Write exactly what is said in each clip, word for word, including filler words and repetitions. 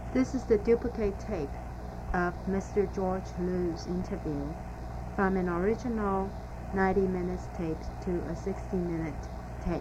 This is the duplicate tape of Mister George Liu's interview from an original ninety minutes tape to a sixty minute tape.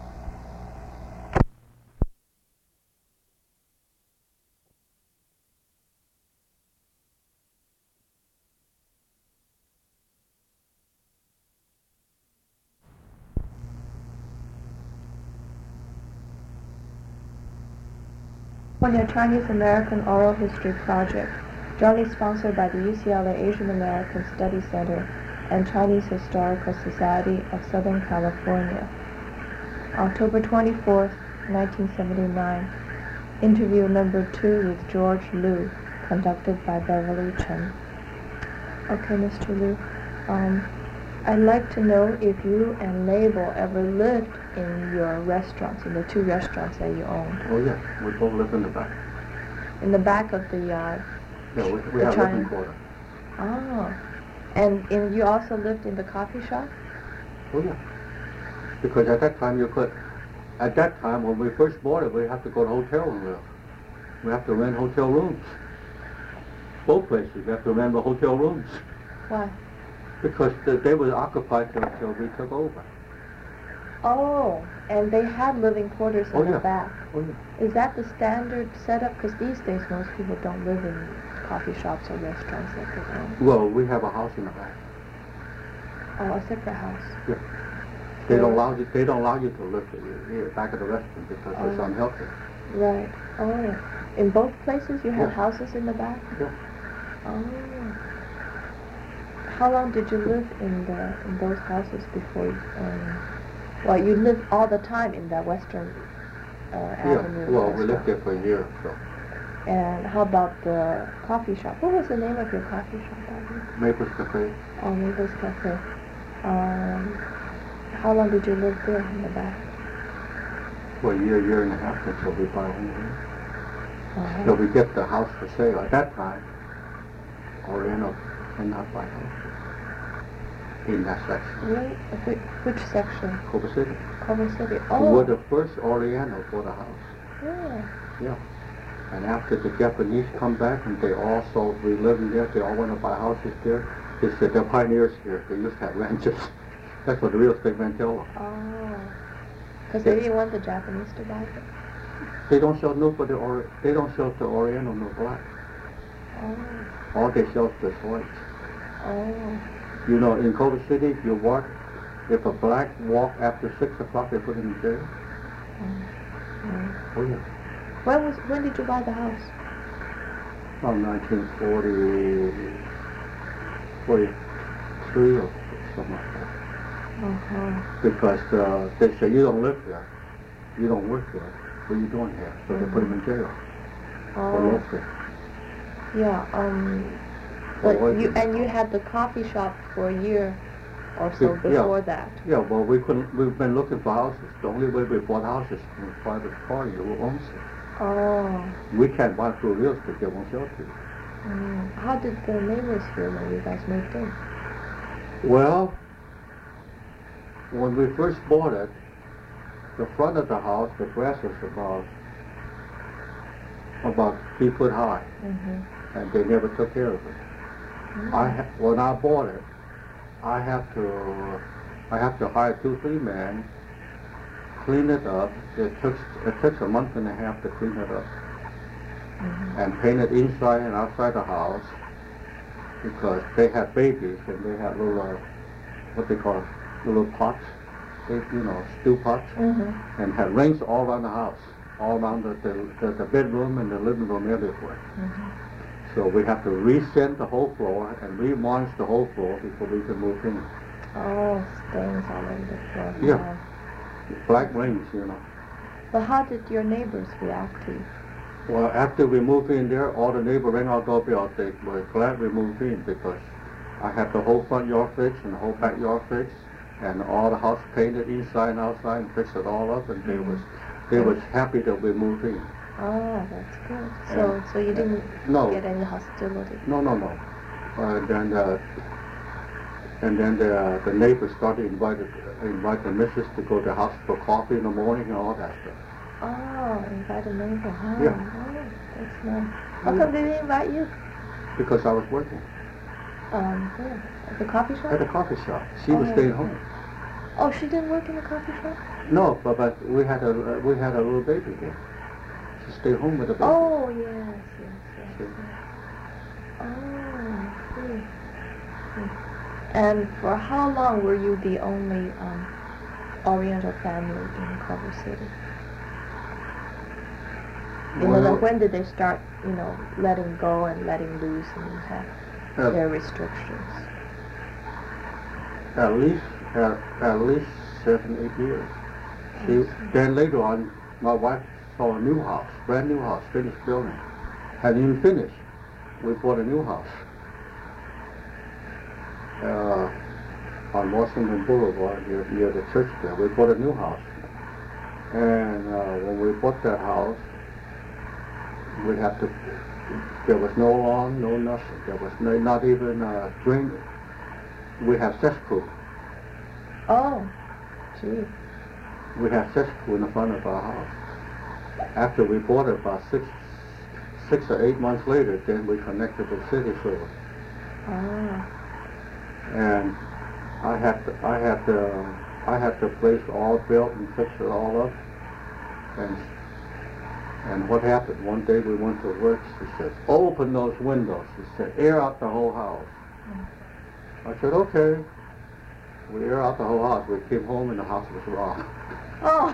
California Chinese American Oral History Project, jointly sponsored by the U C L A Asian American Study Center and Chinese Historical Society of Southern California. October twenty-fourth, nineteen seventy-nine. Interview number two with George Liu, conducted by Beverly Chen. Okay, Mister Liu, um, I'd like to know if you and Mabel ever lived in your restaurants, in the two restaurants that you owned. Oh, yeah. We both live in the back. In the back of the, uh... Yeah, we, we have China. living quarter. Oh. And, and you also lived in the coffee shop? Oh, yeah. Because at that time you could... At that time, when we first bought it, we have to go to hotel and live. We have to rent hotel rooms. Both places, we have to rent the hotel rooms. Why? Because the, they were occupied till, till we took over. Oh, and they had living quarters in Oh, the yeah. back. Oh, yeah. Is that the standard setup? Because these days most people don't live in coffee shops or restaurants like they own. Well, we have a house in the back. Oh, a separate house. Yeah. They don't allow you. They don't allow you to live here back at the restaurant because Oh. it's unhealthy. Right. Oh. In both places you had Yeah. houses in the back? Yeah. Oh. How long did you live in the in those houses before you, um, well, you lived all the time in that Western uh, Avenue Yeah. Well, we restaurant. lived there for a year, so. And how about the coffee shop? What was the name of your coffee shop, Bobby? Maples Cafe. Oh, Maples Cafe. Um, how long did you live there in the back? For a year, year and a half until we buy home here. Uh-huh. So we get the house for sale. At that time, Oriental cannot buy houses in that section. Really? Which, which section? Culver City. Culver City. We Oh. were the first Oriental for the house. Yeah. Yeah. And after the Japanese come back and they all saw we living there, they all want to buy houses there. They said they're pioneers here. They used to have ranches. That's what the real estate men tell them. Oh. Because they didn't want the Japanese to buy it. They don't sell nobody or they don't sell to Oriental no black. Oh. All they sell is the whites. Oh. You know, in Culver City, you walk. If a black walk after six o'clock, they put him in jail. Mm. Oh yeah. When was when did you buy the house? From nineteen forty, forty-three or something like that. Uh-huh. Because uh, they say you don't live here, you don't work here. What are you doing here? So they put him in jail for Oh. loafing. Yeah. Um. But Well, you and you had the coffee shop for a year or so Yeah. before that. Yeah, well, we couldn't. We've been looking for houses. The only way we bought houses is from a private party who owns it. Oh. We can't buy through real estate. They won't sell to you. Mm. How did the neighbors feel when you guys moved in? Well, when we first bought it, the front of the house, the grass was about about three foot high, Mm-hmm. and they never took care of it. Mm-hmm. I ha- when I bought it, I have to I have to hire two, three men, clean it up. It took it takes a month and a half to clean it up, Mm-hmm. and paint it inside and outside the house, because they had babies and they had little uh, what they call little pots, they, you know, stew pots, Mm-hmm. and had rings all around the house, all around the the, the, the bedroom and the living room everywhere. Mm-hmm. So we have to resand the whole floor and revarnish the whole floor before we can move in. Oh, stains all over the floor. Yeah. Black rings, you know. But how did your neighbors react to you? Well, after we moved in there, all the neighbors rang our doorbell. They were glad we moved in because I had the whole front yard fixed and the whole backyard fixed, and all the house painted inside and outside and fixed it all up, and they was they was happy that we moved in. Oh, that's good. So, And- so you didn't No. get any hostility? No, no, no. Uh, then uh, and then the the neighbors started invited invite the missus to go to the house for coffee in the morning and all that stuff. Oh, invite a neighbor home. Yeah. Oh, that's nice. How come they didn't invite you? Because I was working Um, where? At the coffee shop? at a coffee shop. She was Oh, staying okay. home. Oh, she didn't work in the coffee shop? No, but, but we had a uh, we had a little baby there. She stayed home with the baby. Oh, yes, yes, yes. See? yes. Oh, I see. Hmm. And for how long were you the only um, Oriental family in Culver City? You know, Well, like when did they start, you know, letting go and letting loose and have uh, their restrictions? at least at, at least seven, eight years. She, then later on, my wife saw a new house, brand new house, finished building. Hadn't even finished. We bought a new house uh, on Washington Boulevard near, near the church there. We bought a new house. And uh, when we bought that house, we had to, there was no lawn, no nothing. There was no, not even a drain. We have cesspool. Oh, gee. We have cesspool in the front of our house. After we bought it, about six, six or eight months later, then we connected the city sewer. Ah. And I had to, I had to, I had the place all built and fix it all up. And and what happened? One day we went to work. She said, "Open those windows." She said, "Air out the whole house." I said, "Okay." We air out the whole house. We came home and the house was raw. Oh.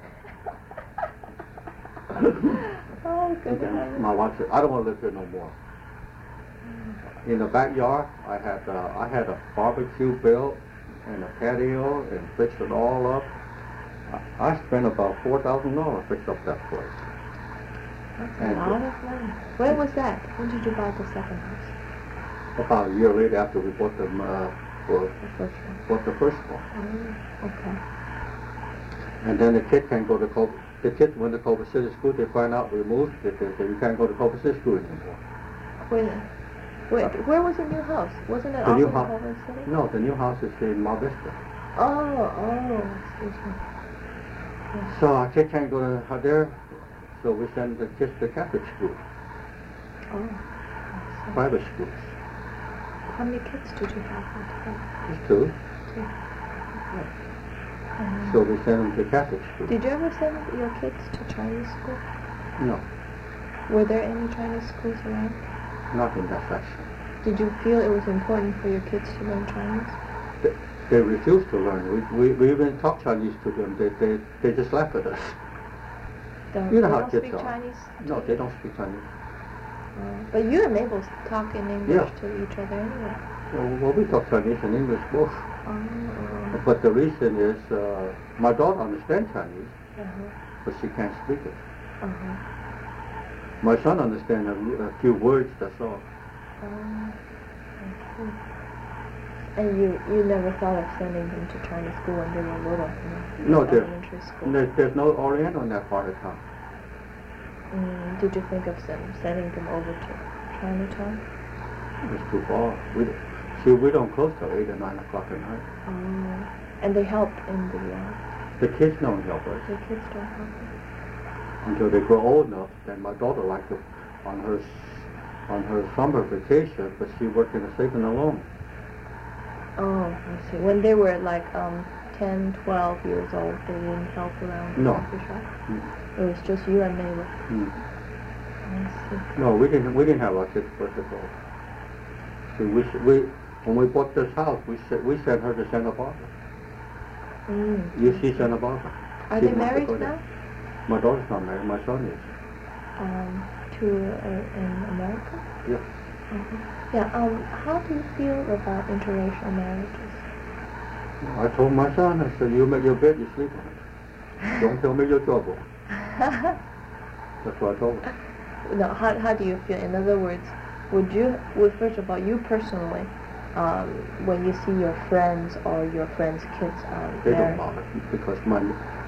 Oh, good. And my wife said, "I don't want to live here no more." In the backyard, I had uh, I had a barbecue built and a patio and fixed it all up. I, I spent about four thousand dollars fixed up that place. That's And a lot of money. When was that? When did you buy the second house? About a year later, after we bought them, uh, for, The first one. bought the first one. Oh, okay. And then the kid can't go to Culver. The kids went to Culver City School. They find out we moved. They say you can't go to Culver City School anymore. Wait, wait. Where was the new house? Wasn't it The also new in house. Culver City? No, the new house is in Mar Vista. Oh, oh. Excuse me. So our kid can't go to uh, there. So we send the kids to Catholic school, Oh. I see. private schools. How many kids did you have at the time? Just two. Two. Um, So we send them to Catholic school. Did you ever send your kids to Chinese school? No, Were there any Chinese schools around? not in that section. Did you feel it was important for your kids to learn Chinese? They, they refuse to learn. We, we, we even talk Chinese to them. They, they, they just laugh at us. Don't, You know they how don't kids speak are. Chinese? No, they don't speak Chinese. Uh, but you and Mabel talk in English Yeah. to each other anyway. Well, well, we talk Chinese and English both. Oh, oh. But the reason is, uh, my daughter understands Chinese, Uh-huh. but she can't speak it. Uh-huh. My son understands a, a few words, that's all. Oh, I see. And you, you never thought of sending them to Chinese school when they were little, you know, No, there- elementary school? There's, there's no Oriental in that part of town. Mm, did you think of send, sending them over to Chinatown? It's too far. We, see, we don't close till eight or nine o'clock at night. Oh, and they help in the, uh, The kids don't help us the kids don't help them? until they grow old enough. Then my daughter liked to, on her, s- on her summer vacation, but she worked in a safe and alone. Oh, I see. When they were like um, ten, twelve years old, they didn't help around the No. coffee shop? Mm. It was just you and Mabel. Mm. I see. No, we didn't. We didn't have our kids first of all. See, we s- we when we bought this house, we sent we sent her to Santa Barbara. Mm. You see Santa Barbara? Are She they wants to married go there. now? My daughter's not married. My son is. Um, to uh, in America? Yeah. Uh-huh. Yeah. Um, how do you feel about interracial marriages? I told my son, I said, you make your bed, you sleep on it. Don't tell me your trouble. That's what I told him. No. How how do you feel? In other words, would you would first of all you personally, um, when you see your friends or your friends' kids um, They married? don't bother because my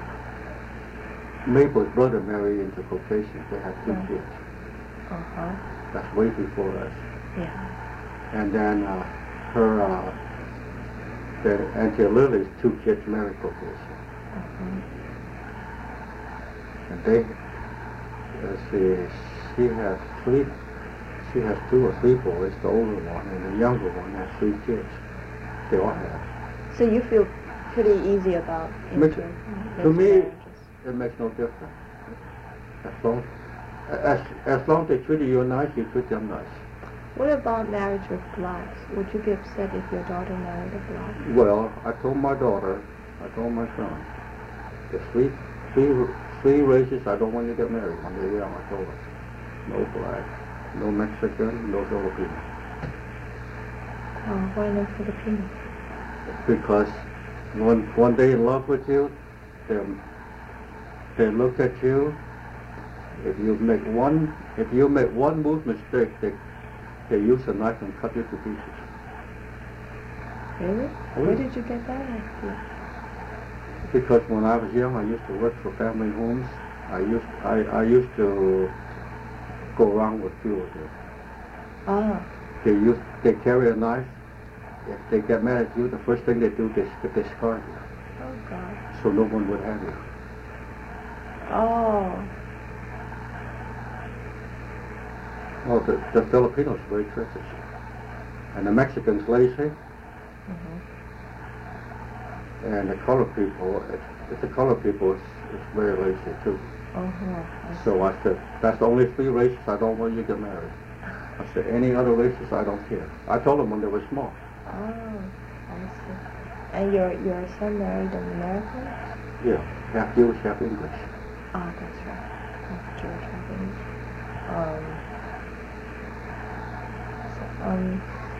Mabel's brother married into Caucasian. They had two Yeah. kids. Uh huh. That's way before us. Yeah. And then uh, her, uh, the Auntie Lily's two kids married Caucasian. Uh-huh. And they, let's see, she has three, she has two or three boys, the older one, and the younger one has three kids. They all have. So you feel pretty easy about Makes- inter- to me, intermarriages. It makes no difference. As long as, as long as they treat you nice, you treat them nice. What about marriage with blacks? Would you be upset if your daughter married a black? Well, I told my daughter, I told my son, the three, three, three races I don't want you to get married when they're young. I told her, no black, no Mexican, no Filipino. Oh, why no Filipino? Because when when they in love with you, they they look at you. If you make one, if you make one move mistake, they they use a knife and cut you to pieces. Really? Oh, Where yeah. did you get that idea? Because when I was young, I used to work for family homes. I used I, I used to go around with few of them. Ah, They use they carry a knife. If they get mad at you, the first thing they do is they scar you, oh God. so no one would have you. Oh, Oh, the, the Filipinos are very tricky, and the Mexicans lazy, mhm. and the colored people, it's, the colored people is, is very lazy too. Uh-huh. So I said, that's the only three races I don't want you to get married. I said, any other races I don't care. I told them when they were small. Oh, I see. And your your son married an American? Yeah, half Jewish, half English. Oh, that's right. Half Jewish, half English. Um, so, um,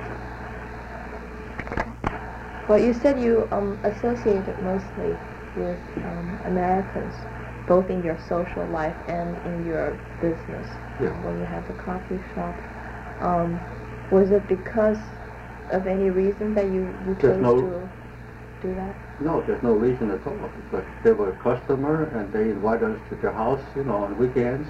well, you said you um, associated mostly with um, Americans, both in your social life and in your business. Yeah. When you had the coffee shop, um, was it because of any reason that you, you chose There's no- to do that? No, there's no reason at all, because they were a customer and they invited us to their house, you know, on weekends.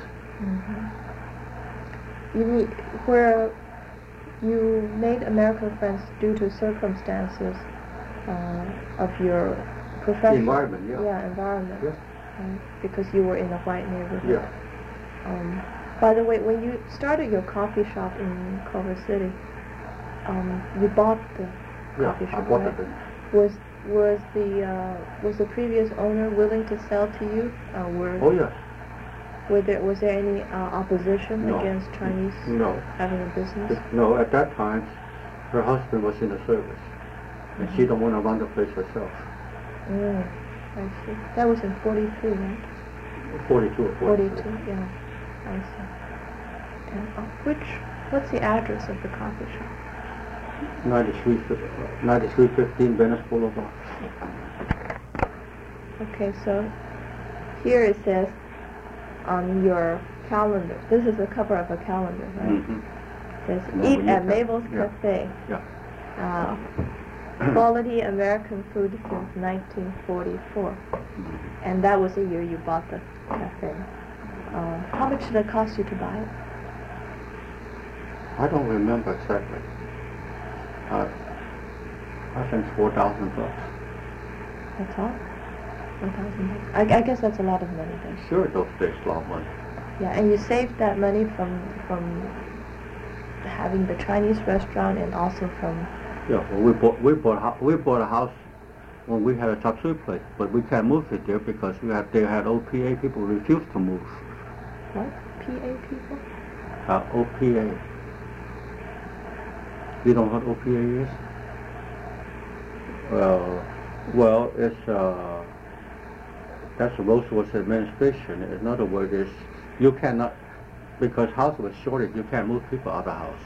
Mm-hmm. You mean where you made American friends due to circumstances uh, of your profession? Environment, yeah. Yeah, environment. Yeah. Right? Because you were in a white neighborhood. Yeah. Um, by the way, when you started your coffee shop in Culver City, um, you bought the Yeah, coffee I shop, bought right? it. Was was the uh, was the previous owner willing to sell to you? Uh, were Oh, yeah. were there was there any uh, opposition No. against Chinese No. having a business? No, at that time, her husband was in the service, and she don't want to run the place herself. Mm, I see. That was in forty-three, right? forty-two or forty-three. forty-two, yeah. I see. And uh, which what's the address of the coffee shop? ninety-three fifteen Venice Boulevard. Okay, so here it says on your calendar. This is the cover of a calendar, right? Mm-hmm. It says No, eat when you at ca- Mabel's yeah. Cafe. Yeah. Uh, quality American food since nineteen forty-four. And that was the year you bought the cafe. Uh, how much did it cost you to buy it? I don't remember exactly. Uh, I think four thousand bucks. That's all? One thousand bucks. I, I guess that's a lot of money then. Sure, those days, a lot of money. Yeah, and you saved that money from from having the Chinese restaurant and also from. Yeah, well, we bought we bought a hou- we bought a house when we had a chop suey place, but we can't move it there because we had they had O P A people refused to move. What? P A people? Uh, O P A. You know what O P A is? Well, well, it's uh, that's the Roosevelt administration. In other words, is you cannot because house was shortage. You can't move people out of the house.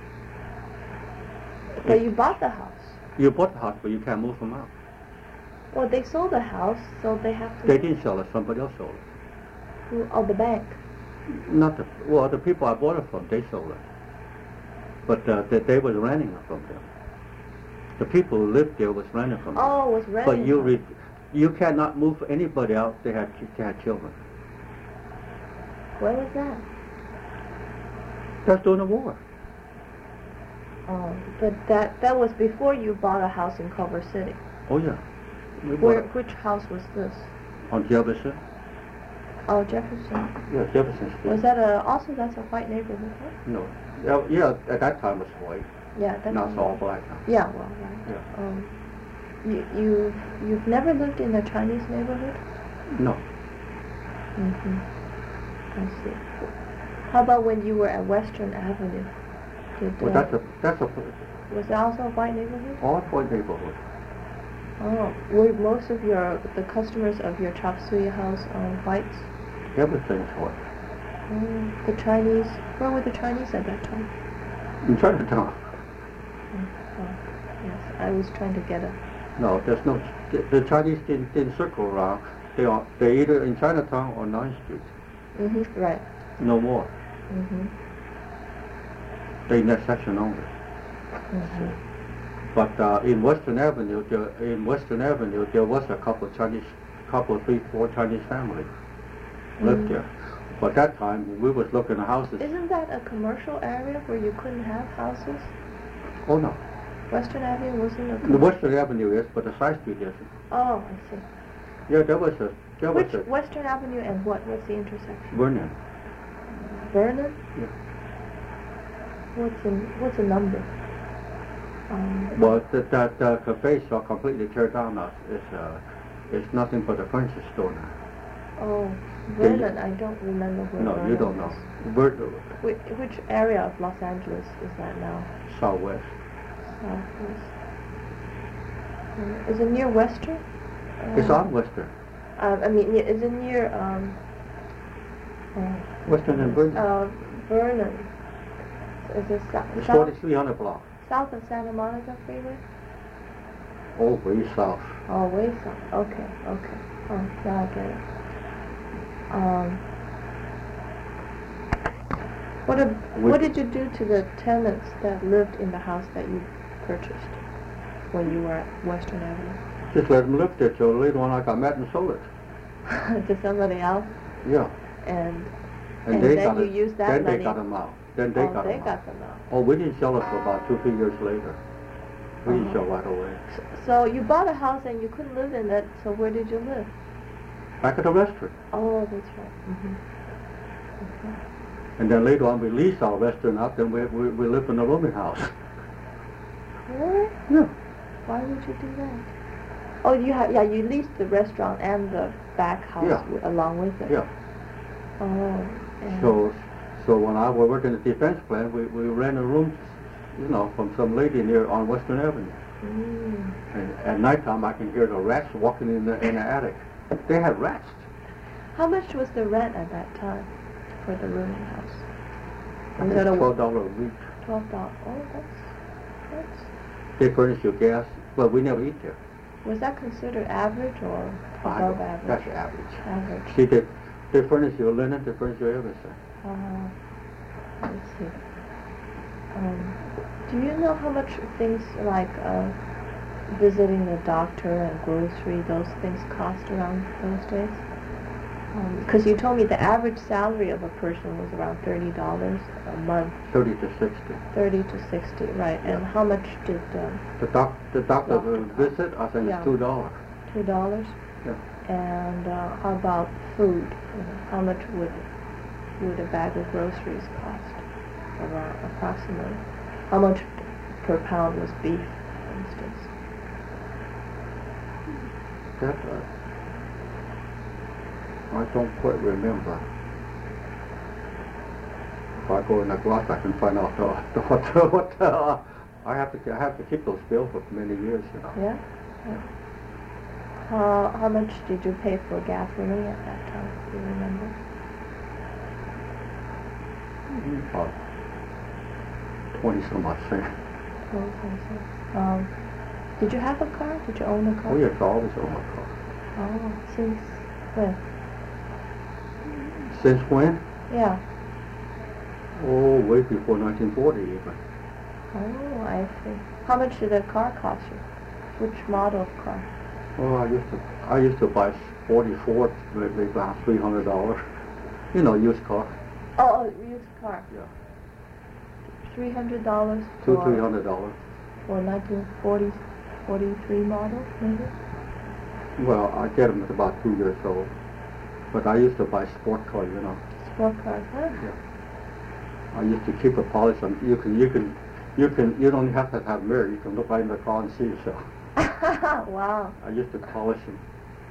But you bought the house. You bought the house, but you can't move them out. Well, they sold the house, so they have to. They didn't sell it. Somebody else sold it. Oh, the bank. Not the well, the people I bought it from, they sold it. But uh, they, they was renting it from them. The people who lived there was renting from them. Oh, it was rented. But you re- you cannot move anybody out. They had they had children. Where was that? That's during the war. Oh, but that that was before you bought a house in Culver City. Oh yeah. We bought Where it which house was this? on Jefferson. Oh, Jefferson. Yeah, Jefferson Street. Was that a, also that's a white neighborhood, huh? No. Yeah, yeah, at that time it was white. Yeah, that's Now it's all black now. Yeah, well, right. Yeah. Um, you, you, you've never lived in a Chinese neighborhood? No. Mm-hmm. I see. How about when you were at Western Avenue? Did, Well, uh, that's a, that's a, was that also a white neighborhood? all white neighborhood. Oh, were most of your, the customers of your chop suey house um, whites? Everything's white. Oh, the Chinese, where were the Chinese at that time? In Chinatown. Oh, oh, yes, I was trying to get a... No, there's no, the, the Chinese didn't, didn't circle around. They are, they're either in Chinatown or ninth Street. Mm-hmm, right. No more. Mm-hmm. They in that section only. Mm-hmm. But uh, in Western Avenue, there, in Western Avenue, there was a couple of Chinese, couple, three, four Chinese families lived Mm. there. But that time, we was looking at houses. Isn't that a commercial area where you couldn't have houses? Oh no, Western Avenue wasn't a the commercial... Western Avenue is, but the side street isn't. Oh, I see. Yeah, there was a, there Which, was a Western Avenue and what? What's the intersection? Vernon. Vernon? Yeah. What's the, what's the number? Um, Well, that that uh, cafes are completely teared down now. It's uh, it's nothing but a furniture store now. oh, Can you- Vernon, I don't remember where No, Vernon you don't know. is. Ver- Which, which area of Los Angeles is that now? Southwest. Southwest. Uh, is it near Western? It's Uh, on Western. Um, I mean, is it near, um... Uh, Western and Vernon. Uh, Vernon. Is it sou- It's south, forty-three hundred block. south of Santa Monica Freeway? Oh, way south. Oh, way south. Okay, okay. Oh, now I get it. Um, what, ab- We- what did you do to the tenants that lived in the house that you purchased when you were at Western Avenue? Just let them live there till later on I got mad and sold it. To somebody else? Yeah. And, And, and they then got you it. used that then money. they got them out. Then they oh, got they them got out. them out. Oh, we didn't sell it for about two, three years later. We didn't Uh-huh. sell right away. So, so you bought a house and you couldn't live in it, so where did you live? Back at the restaurant. Oh, that's right. Mm-hmm. Okay. And then later on we leased our restaurant out, then we, we, we lived in a rooming house. Really? Yeah. Why would you do that? Oh, you have, yeah, you leased the restaurant and the back house Yeah. w- along with it. Yeah. Oh. And So, so when I was working at the defense plant, we, we rented rooms, you know, from some lady near on Western Avenue. Mm. And at nighttime I can hear the rats walking in the, in the attic. They had rats. How much was the rent at that time for the rooming house? I Was think that a twelve dollars a week. Twelve dollars. Oh, that's that's. They furnish you gas. Well, we never eat there. Was that considered average or I above don't- average? That's average. Average. See, they, they furnish you linen, they furnish you everything. Uh, I see. Um, do you know how much things like uh, visiting the doctor and grocery, those things cost around those days? Because you told me the average salary of a person was around thirty dollars a month, Thirty to sixty. thirty to sixty, right? And Yeah. how much did uh, The doc, the doctor Doctor will cost. visit, I think Yeah. it's two dollars. two dollars? Yeah. And uh, how about food? You know, how much would would a bag of groceries cost? Around approximately. How much per pound was beef, for instance? That, uh, I don't quite remember. If I go in the glass, I can find out the, the, what, what, uh, I have to, I have to keep those bills for many years, you know. Yeah? Yeah. How, how much did you pay for gasoline at that time? Do you remember? About twenty some odd cents. Twelve pesos. Um, did you have a car? Did you own a car? Oh yes, I always own my car. Oh, since when? Since when? Yeah. Oh, way before nineteen forty even. Oh, I see. How much did a car cost you? Which model of car? Oh, I used to, I used to buy forty-four, maybe about three hundred dollars. You know, used car. Oh, oh, used car. Yeah. Three hundred dollars Two, for three hundred dollars. for nineteen forty, forty-three model, maybe. Well, I get them at about two years old. But I used to buy sport cars, you know. Sport cars, huh? I used to keep it polished. And you can, you can, you can, you don't have to have a mirror. You can look right in the car and see yourself. Wow. I used to polish them.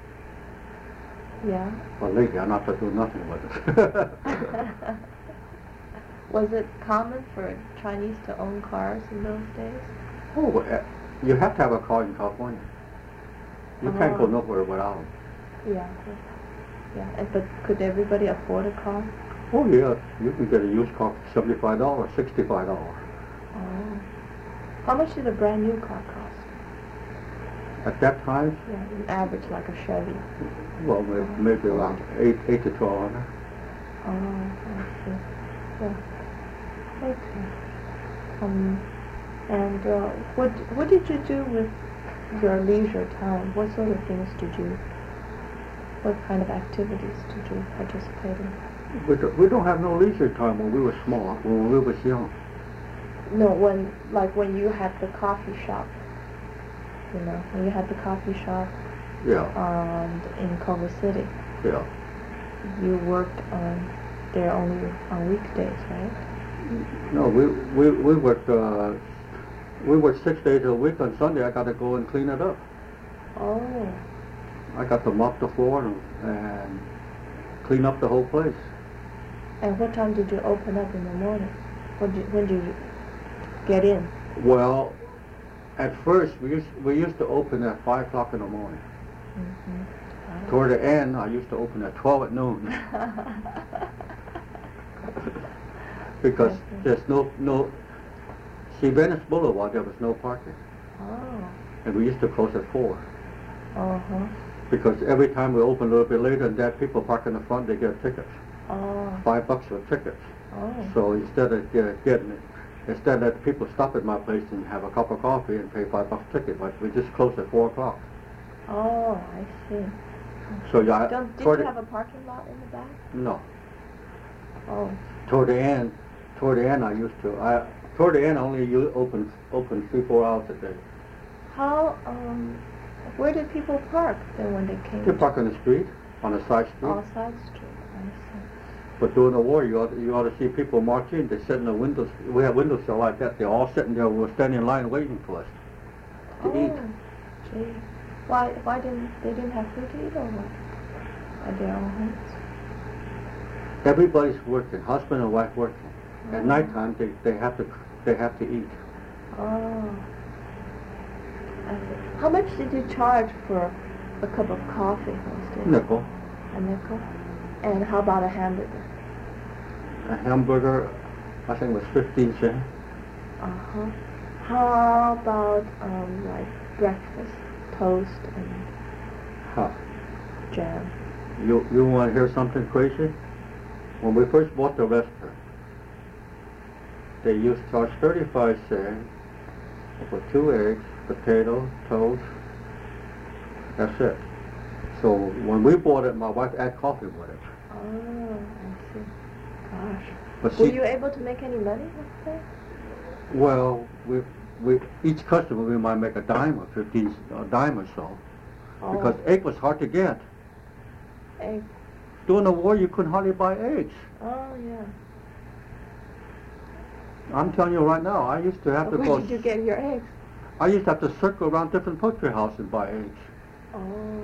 Yeah. But lately, I'm not to do nothing with it. Was it common for Chinese to own cars in those days? Oh, eh, you have to have a car in California. You can't go Oh. nowhere without them. Yeah. Yeah. And, but could everybody afford a car? Oh yeah, you can get a used car for seventy-five dollars, sixty-five dollars. Oh. How much did a brand new car cost? At that time, Yeah, an average like a Chevy. well, may- maybe around eight, eight to twelve hundred. Oh, I see. Yeah. Okay. Um, and uh, what what did you do with your leisure time? What sort of things did you? What kind of activities did you participate in? We don't, we don't have no leisure time when we were small, when we was young. No, when like when you had the coffee shop. You know, when you had the coffee shop Yeah, um, in Culver City, yeah. you worked on there only on weekdays, right? No, we we we worked uh, we worked six days a week. On Sunday, I got to go and clean it up. Oh. I got to mop the floor and, and clean up the whole place. And what time did you open up in the morning? When did, when did you get in? Well, at first we used we used to open at five o'clock in the morning. Mm-hmm. Toward the end, I used to open at twelve at noon. Because Okay. there's no no. See, Venice Boulevard, there was no parking, Oh. and we used to close at four. Uh-huh. Because every time we open a little bit later, and that people park in the front, they get tickets. Oh. Five bucks for tickets. Oh. So instead of uh, getting it, instead of people stop at my place and have a cup of coffee and pay five bucks ticket, but we just close at four o'clock. Oh, I see. So yeah, Don't, did toward you the- have a parking lot in the back? no. Oh. Toward the end, toward the end, I used to. I toward the end, I only u- open open three four hours a day. How, um, where did people park then when they came? They park on the street, on the side street. Oh, side street. I see. But during the war, you ought, you ought to see people march in. They sit in the windows. We have windows so like that. They're all sitting there. We're standing in line waiting for us to Oh, eat. gee. Why, why didn't, they didn't have food to eat or what? At their own homes? Everybody's working, husband and wife working. At Oh. nighttime, they, they have to they have to eat. Oh. I see. How much did you charge for a cup of coffee those days? Nickel. A nickel? And how about a hamburger? A hamburger, I think it was fifteen cents. Uh-huh. How about, um, like, breakfast? Toast and Huh. jam. You you want to hear something crazy? When we first bought the restaurant, they used to charge thirty-five cents for two eggs, potato, toast. That's it. So when we bought it, my wife added coffee with it. Oh, I see. Gosh. But Were see, you able to make any money with that? well, we we each customer we might make a dime or fifteen a dime or so, because Oh, egg was hard to get. egg. During the war, you couldn't hardly buy eggs. Oh, yeah. I'm telling you right now, I used to have to Where go. did you get your eggs? I used to have to circle around different poultry houses and buy eggs. Oh,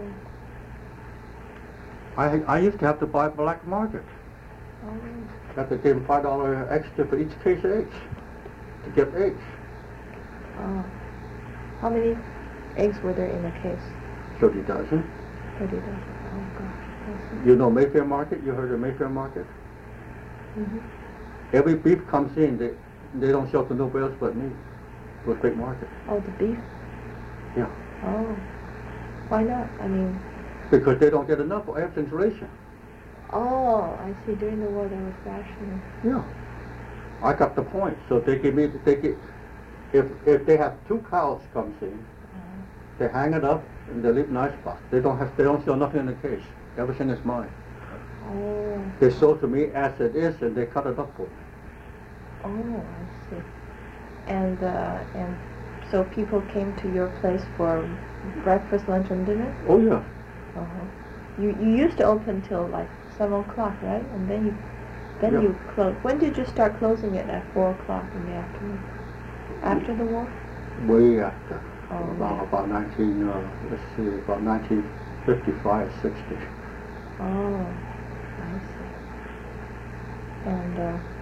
I I used to have to buy black market. oh. Have to give them five dollar extra for each case of eggs to get eggs. Oh. How many eggs were there in a case? Thirty dozen. Thirty dozen. Oh, gosh. I You know Mayfair Market? You heard of Mayfair Market? see. Mm-hmm. Every beef comes in, they they don't sell to nobody else but me. To a big market. Oh, the beef? Yeah. Oh. Why not? I mean, Because they don't get enough. Everything's ration. oh, I see. During the war, there was rationing. Yeah. I got the point. So they give me they get if if they have two cows comes in, Uh, they hang it up and they leave an ice box. They don't have they don't sell nothing in the case. Everything is mine. oh. They sold to me as it is and they cut it up for me. Oh, I see. And uh, and so people came to your place for breakfast, lunch, and dinner? Oh yeah. Uh-huh. You you used to open till like seven o'clock, right? And then you then Yeah. you close. When did you start closing it at four o'clock in the afternoon? After the war? Way after. Oh, about, yeah. about nineteen, uh, let's see, about nineteen fifty-five, sixty. Oh, I see. And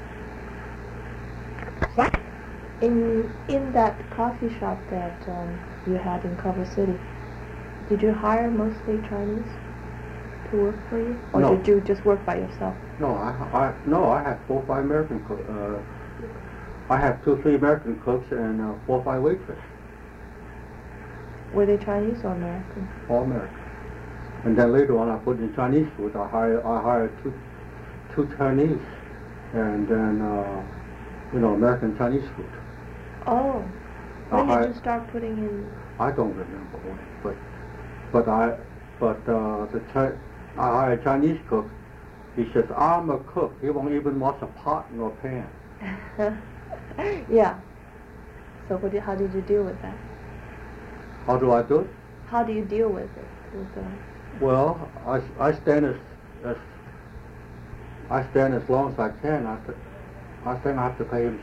uh, in in that coffee shop that um, you had in Culver City, did you hire mostly Chinese to work for you, or No. did you just work by yourself? No, I, I, no, I have four or five American cooks. Uh, I have two, three American cooks and uh, four or five waitresses, Were they Chinese or American? all American. And then later on, I put in Chinese food. I hired, I hired two, two Chinese, and then, uh, you know, American Chinese food. Oh, I when did hired- you start putting in? I don't remember when, but, but I, but uh, the Chi- I hired a Chinese cook. He says, I'm a cook. He won't even wash a pot nor pan. Yeah. So what did, how did you deal with that? How do I do it? How do you deal with it? With the, Well, I, I stand as, as I stand as long as I can. I, th- I think I have to pay him.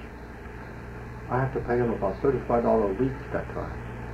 I have to pay him about thirty-five dollars a week that time.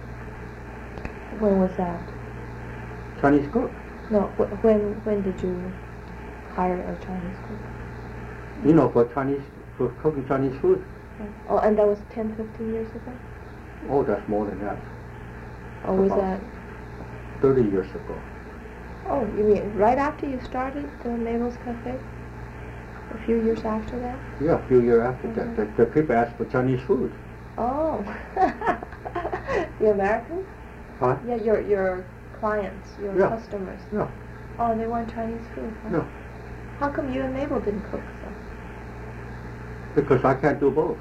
when was that? Chinese cook. No, wh- when when did you hire a Chinese cook? You know, for Chinese, for cooking Chinese food. Oh, and that was ten, fifteen years ago? Oh, that's more than that. Or was About- that? thirty years ago. Oh, you mean right after you started the Mabel's Cafe? A few years after that? Yeah, a few years after Mhm. that, the, the people asked for Chinese food. Oh, the Americans? Huh? Yeah, your your clients, your Yeah. customers. Yeah. Oh, they want Chinese food. Huh? Yeah. How come you and Mabel didn't cook so? Because I can't do both.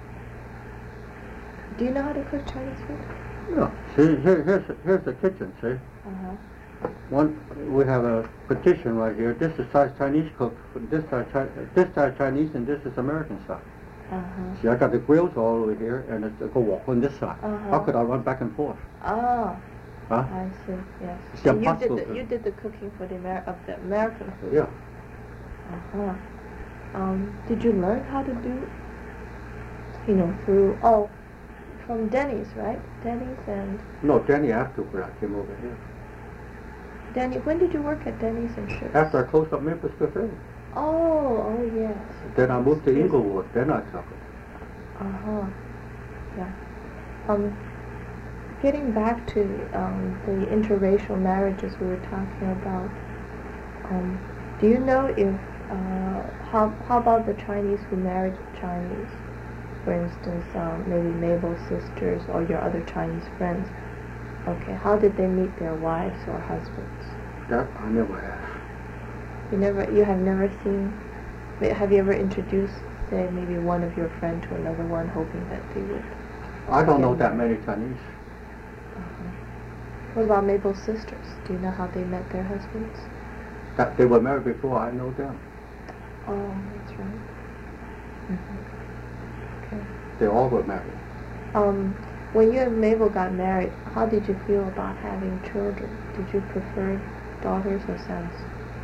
Do you know how to cook Chinese food? Yeah. See, here, here's here's the kitchen. See. Uh-huh. One, we have a petition right here. This is size Chinese cook. This side, Chi- this side Chinese, and this is American side. Uh-huh. See, I got the grills all over here, and it's, I go walk on this side. Uh-huh. How could I run back and forth? Oh, Huh? I see. Yes. It's So you impossible did the, to- you did the cooking for the Amer- of the American food. Yeah. Uh-huh. Um, did you learn how to do, you know, through, oh, from Denny's, right? Denny's and, No, Danny afterward I came over here. Denny, when did you work at Denny's and Schiff's? After I closed up Memphis Cafe. Oh, oh yes. Then I moved to Yes. Inglewood. Then I took it. Uh-huh. Yeah. Um, getting back to um, the interracial marriages we were talking about, um, do you know if, uh, how, how about the Chinese who married Chinese? For instance, um, maybe Mabel's sisters or your other Chinese friends. Okay, how did they meet their wives or husbands? That I never asked. You never, you have never seen, have you ever introduced, say, maybe one of your friend to another one, hoping that they would? I don't know Yeah. that many Chinese. Uh-huh. What about Mabel's sisters? Do you know how they met their husbands? That they were married before I know them. Oh, that's right. Mm-hmm. Okay. They all were married. Um, when you and Mabel got married, how did you feel about having children? Did you prefer daughters or sons?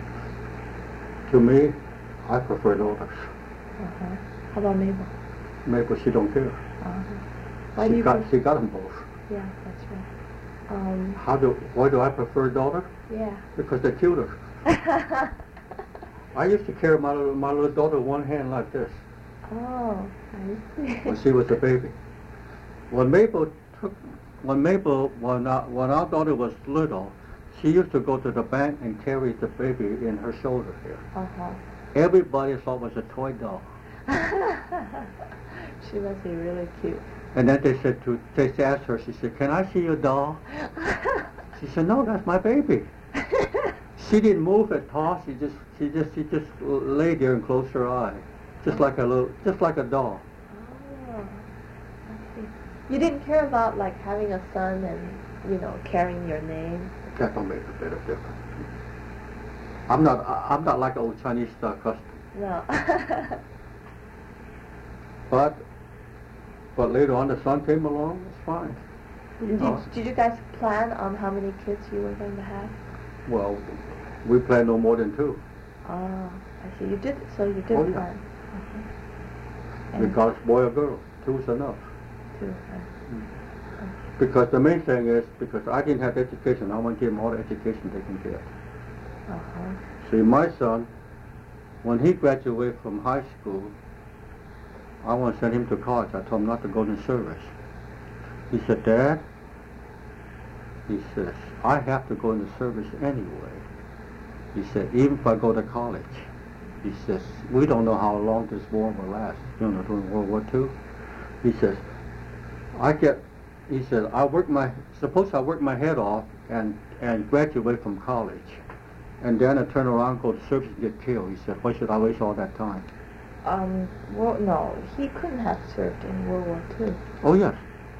To me, I prefer daughters. Uh-huh. How about Mabel? Maybe she don't care. Uh-huh. Why do She you got, pref- she got them both. Yeah, that's right. Um, How do, why do I prefer daughter? yeah. Because they're cuter. I used to carry my little, my little daughter with one hand like this Oh, I see. when she was a baby. When Mabel took, when Mabel, when our, when our daughter was little, she used to go to the bank and carry the baby in her shoulder here. Uh-huh. Everybody thought it was a toy doll. She must be really cute. And then they said to, they asked her, she said, can I see your doll? She said, no, that's my baby. She didn't move at all. She just, she just, she just lay there and closed her eye, just like a little, just like a doll. Oh, I see. You didn't care about like having a son and, you know, carrying your name? That don't make a bit of difference. I'm not, I- I'm not like old Chinese uh, custom. No. But, but later on, the son came along. It's fine. You know. Did, did you guys plan on how many kids you were going to have? Well, We planned no more than two. Oh, I see. You did, so you did Oh, yeah. plan. Uh-huh. Because boy or girl, two's enough. Two. Uh, Because the main thing is, because I didn't have education, I want to give him all the education they can get. uh-huh. See, my son, when he graduated from high school, I want to send him to college. I told him not to go into service. He said, Dad, he says, I have to go into service anyway. He said, even if I go to college. He says, we don't know how long this war will last, you know, during World War Two. He says, I get, he said, I work my, suppose I work my head off and, and graduate from college, and then I turn around, go to service and get killed. He said, why should I waste all that time? Um, well, no, he couldn't have served in World War Two. Oh, yes.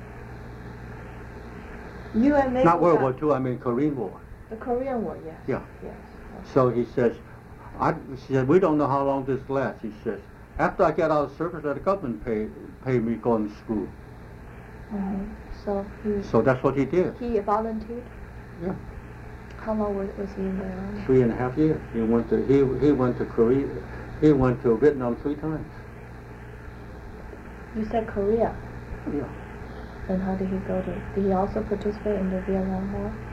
You and Mabel Not World got- War Two, I mean Korean War. The Korean War, yes. Yeah. Yes. So he says, I, he said, we don't know how long this lasts. He says, after I get out of service, let the government pay, pay me going to school. Mm-hmm. So he, So that's what he did. he volunteered? Yeah. How long was, was he in the army? Three and a half years. He went to, he, he went to Korea, he went to Vietnam three times. You said Korea. Yeah. And how did he go to? Did he also participate in the Vietnam War?